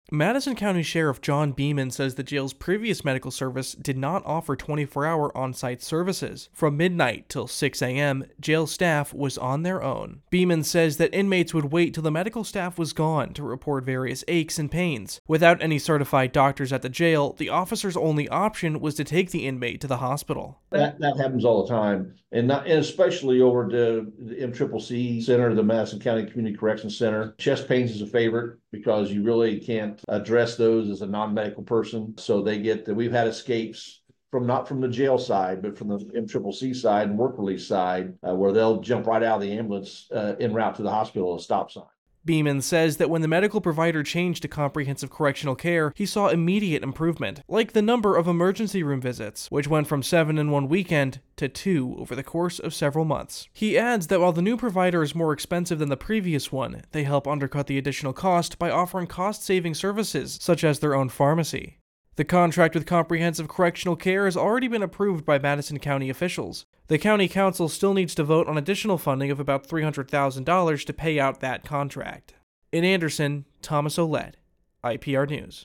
Madison County Sheriff John Beeman says the jail's previous medical service did not offer 24-hour on-site services. From midnight till 6 a.m., jail staff was on their own. Beeman says that inmates would wait till the medical staff was gone to report various aches and pains. Without any certified doctors at the jail, the officer's only option was to take the inmate to the hospital. That happens all the time, and especially over the MCCC Center, the Madison County Community Corrections Center. Chest pains is a favorite because you really can't address those as a non-medical person. So we've had escapes not from the jail side, but from the MCCC side and work release side, where they'll jump right out of the ambulance en route to the hospital at a stop sign. Beeman says that when the medical provider changed to comprehensive correctional care, he saw immediate improvement, like the number of emergency room visits, which went from 7 in one weekend to 2 over the course of several months. He adds that while the new provider is more expensive than the previous one, they help undercut the additional cost by offering cost-saving services, such as their own pharmacy. The contract with Comprehensive Correctional Care has already been approved by Madison County officials. The County Council still needs to vote on additional funding of about $300,000 to pay out that contract. In Anderson, Thomas Olette, IPR News.